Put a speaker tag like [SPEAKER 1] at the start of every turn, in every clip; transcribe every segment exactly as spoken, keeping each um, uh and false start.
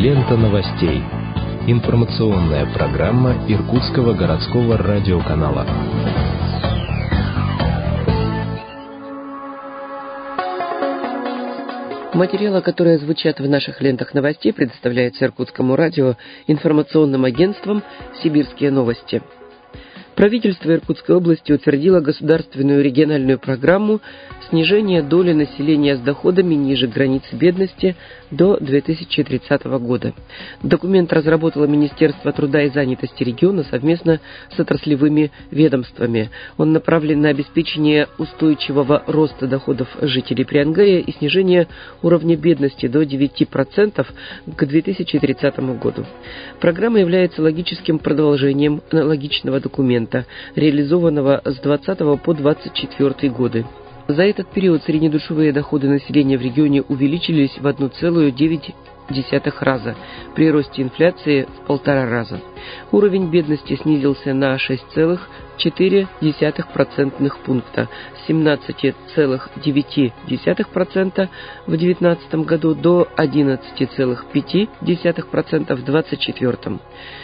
[SPEAKER 1] Лента новостей. Информационная программа Иркутского городского радиоканала.
[SPEAKER 2] Материалы, которые звучат в наших лентах новостей, предоставляются Иркутскому радио информационным агентством «Сибирские новости». Правительство Иркутской области утвердило государственную региональную программу снижения доли населения с доходами ниже границы бедности до две тысячи тридцатого года. Документ разработало Министерство труда и занятости региона совместно с отраслевыми ведомствами. Он направлен на обеспечение устойчивого роста доходов жителей Приангария и снижение уровня бедности до девяти процентов к две тысячи тридцатому году. Программа является логическим продолжением аналогичного документа, реализованного с двадцатого по двадцать четвёртый годы. За этот период среднедушевые доходы населения в регионе увеличились в одна целая девять десятых раза, при росте инфляции в полтора раза. Уровень бедности снизился на шесть целых четыре десятых процентных пункта с семнадцати целых девяти десятых процента в две тысячи девятнадцатом году до одиннадцати целых пяти десятых процента в две тысячи двадцать четвёртом.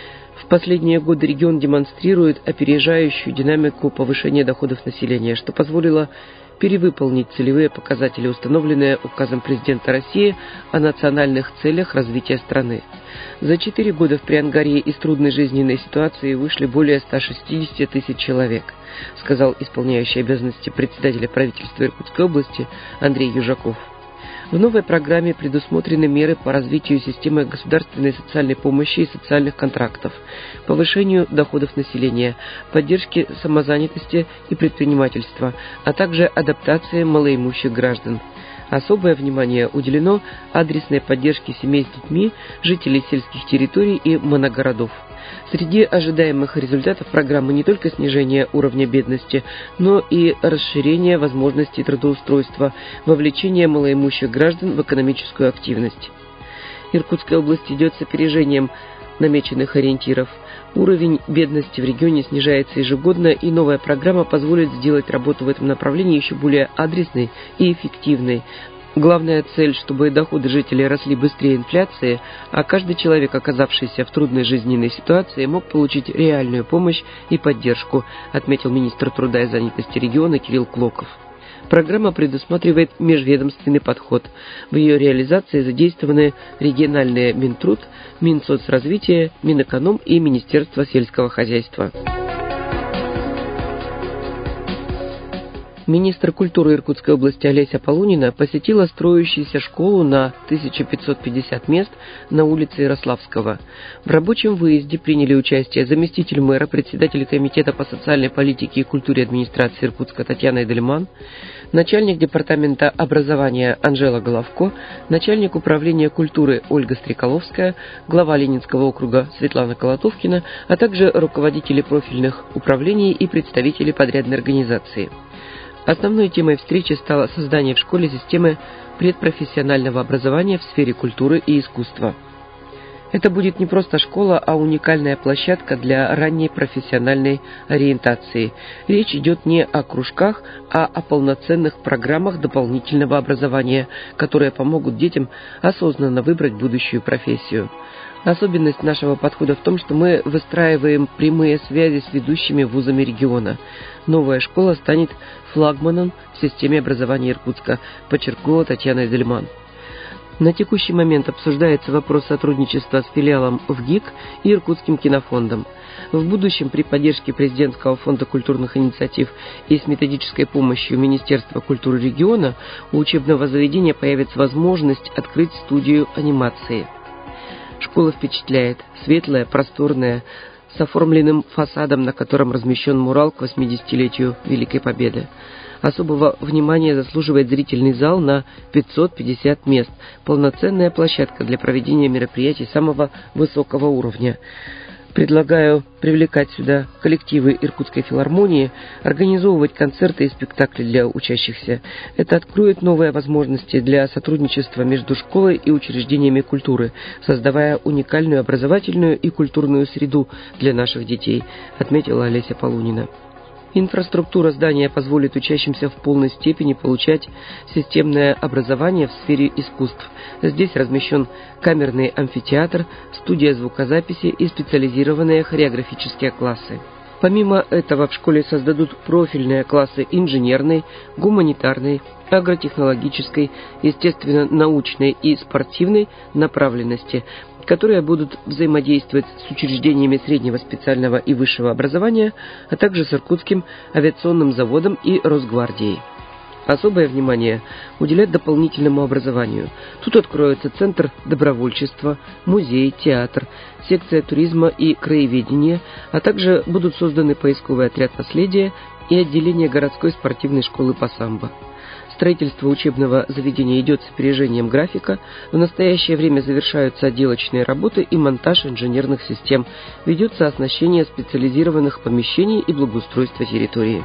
[SPEAKER 2] В последние годы регион демонстрирует опережающую динамику повышения доходов населения, что позволило перевыполнить целевые показатели, установленные указом президента России о национальных целях развития страны. За четыре года в Приангарье из трудной жизненной ситуации вышли более ста шестидесяти тысяч человек, сказал исполняющий обязанности председателя правительства Иркутской области Андрей Южаков. В новой программе предусмотрены меры по развитию системы государственной социальной помощи и социальных контрактов, повышению доходов населения, поддержке самозанятости и предпринимательства, а также адаптации малоимущих граждан. Особое внимание уделено адресной поддержке семей с детьми, жителей сельских территорий и моногородов. Среди ожидаемых результатов программы не только снижение уровня бедности, но и расширение возможностей трудоустройства, вовлечение малоимущих граждан в экономическую активность. Иркутская область идет с опережением намеченных ориентиров. Уровень бедности в регионе снижается ежегодно, и новая программа позволит сделать работу в этом направлении еще более адресной и эффективной. Главная цель, чтобы доходы жителей росли быстрее инфляции, а каждый человек, оказавшийся в трудной жизненной ситуации, мог получить реальную помощь и поддержку, отметил министр труда и занятости региона Кирилл Клоков. Программа предусматривает межведомственный подход. В ее реализации задействованы региональные Минтруд, Минсоцразвитие, Минэконом и Министерство сельского хозяйства. Министр культуры Иркутской области Олеся Полунина посетила строящуюся школу на тысячу пятьсот пятьдесят мест на улице Ярославского. В рабочем выезде приняли участие заместитель мэра, председатель комитета по социальной политике и культуре администрации Иркутска Татьяна Эдельман, начальник департамента образования Анжела Головко, начальник управления культуры Ольга Стреколовская, глава Ленинского округа Светлана Колотовкина, а также руководители профильных управлений и представители подрядной организации. Основной темой встречи стало создание в школе системы предпрофессионального образования в сфере культуры и искусства. Это будет не просто школа, а уникальная площадка для ранней профессиональной ориентации. Речь идет не о кружках, а о полноценных программах дополнительного образования, которые помогут детям осознанно выбрать будущую профессию. Особенность нашего подхода в том, что мы выстраиваем прямые связи с ведущими вузами региона. Новая школа станет флагманом в системе образования Иркутска, подчеркнула Татьяна Эдельман. На текущий момент обсуждается вопрос сотрудничества с филиалом ВГИК и Иркутским кинофондом. В будущем при поддержке Президентского фонда культурных инициатив и с методической помощью Министерства культуры региона у учебного заведения появится возможность открыть студию анимации. Школа впечатляет. Светлая, просторная, с оформленным фасадом, на котором размещен мурал к восьмидесятилетию Великой Победы. Особого внимания заслуживает зрительный зал на пятьсот пятьдесят мест, полноценная площадка для проведения мероприятий самого высокого уровня. Предлагаю привлекать сюда коллективы Иркутской филармонии, организовывать концерты и спектакли для учащихся. Это откроет новые возможности для сотрудничества между школой и учреждениями культуры, создавая уникальную образовательную и культурную среду для наших детей, отметила Олеся Полунина. Инфраструктура здания позволит учащимся в полной степени получать системное образование в сфере искусств. Здесь размещен камерный амфитеатр, студия звукозаписи и специализированные хореографические классы. Помимо этого в школе создадут профильные классы инженерной, гуманитарной, агротехнологической, естественно-научной и спортивной направленности, которые будут взаимодействовать с учреждениями среднего специального и высшего образования, а также с Иркутским авиационным заводом и Росгвардией. Особое внимание уделять дополнительному образованию. Тут откроется центр добровольчества, музей, театр, секция туризма и краеведения, а также будут созданы поисковый отряд наследия и отделение городской спортивной школы по самбо. Строительство учебного заведения идет с опережением графика. В настоящее время завершаются отделочные работы и монтаж инженерных систем. Ведется оснащение специализированных помещений и благоустройство территории.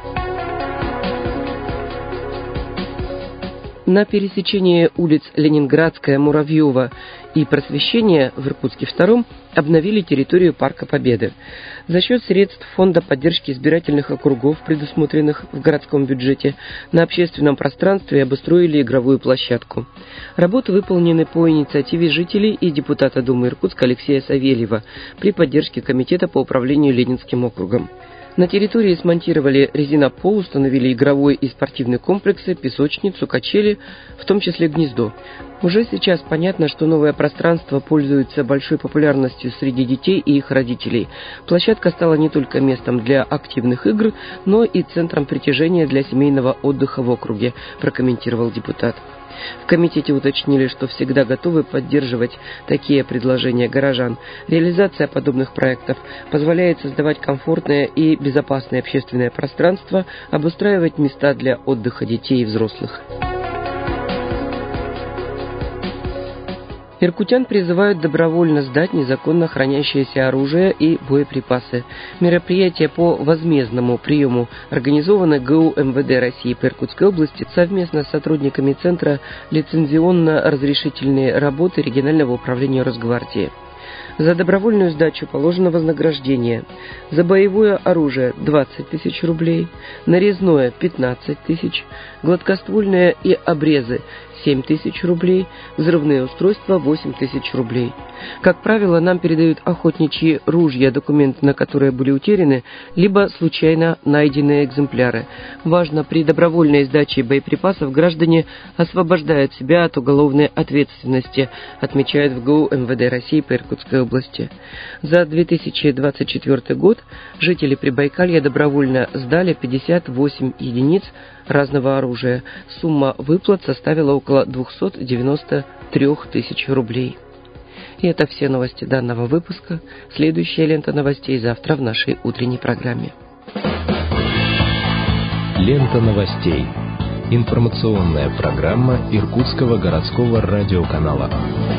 [SPEAKER 2] На пересечении улиц Ленинградская, Муравьева и Просвещения в Иркутске-втором обновили территорию Парка Победы. За счет средств Фонда поддержки избирательных округов, предусмотренных в городском бюджете, на общественном пространстве обустроили игровую площадку. Работы выполнены по инициативе жителей и депутата Думы Иркутска Алексея Савельева при поддержке Комитета по управлению Ленинским округом. На территории смонтировали резинопол, установили игровой и спортивный комплексы, песочницу, качели, в том числе гнездо. Уже сейчас понятно, что новое пространство пользуется большой популярностью среди детей и их родителей. Площадка стала не только местом для активных игр, но и центром притяжения для семейного отдыха в округе, прокомментировал депутат. В комитете уточнили, что всегда готовы поддерживать такие предложения горожан. Реализация подобных проектов позволяет создавать комфортное и безопасное общественное пространство, обустраивать места для отдыха детей и взрослых. Иркутян призывают добровольно сдать незаконно хранящееся оружие и боеприпасы. Мероприятие по возмездному приему организовано ГУ МВД России по Иркутской области совместно с сотрудниками Центра лицензионно-разрешительной работы регионального управления Росгвардии. За добровольную сдачу положено вознаграждение. За боевое оружие двадцать тысяч рублей, нарезное пятнадцать тысяч, гладкоствольные и обрезы семь тысяч рублей, взрывные устройства восемь тысяч рублей. Как правило, нам передают охотничьи ружья, документы на которые были утеряны, либо случайно найденные экземпляры. Важно, при добровольной сдаче боеприпасов граждане освобождают себя от уголовной ответственности, отмечают в ГУ МВД России по Иркутской области. За две тысячи двадцать четвёртый год жители Прибайкалья добровольно сдали пятьдесят восемь единиц разного оружия. Сумма выплат составила около двести девяносто три тысячи рублей. И это все новости данного выпуска. Следующая лента новостей завтра в нашей утренней программе.
[SPEAKER 1] Лента новостей. Информационная программа Иркутского городского радиоканала.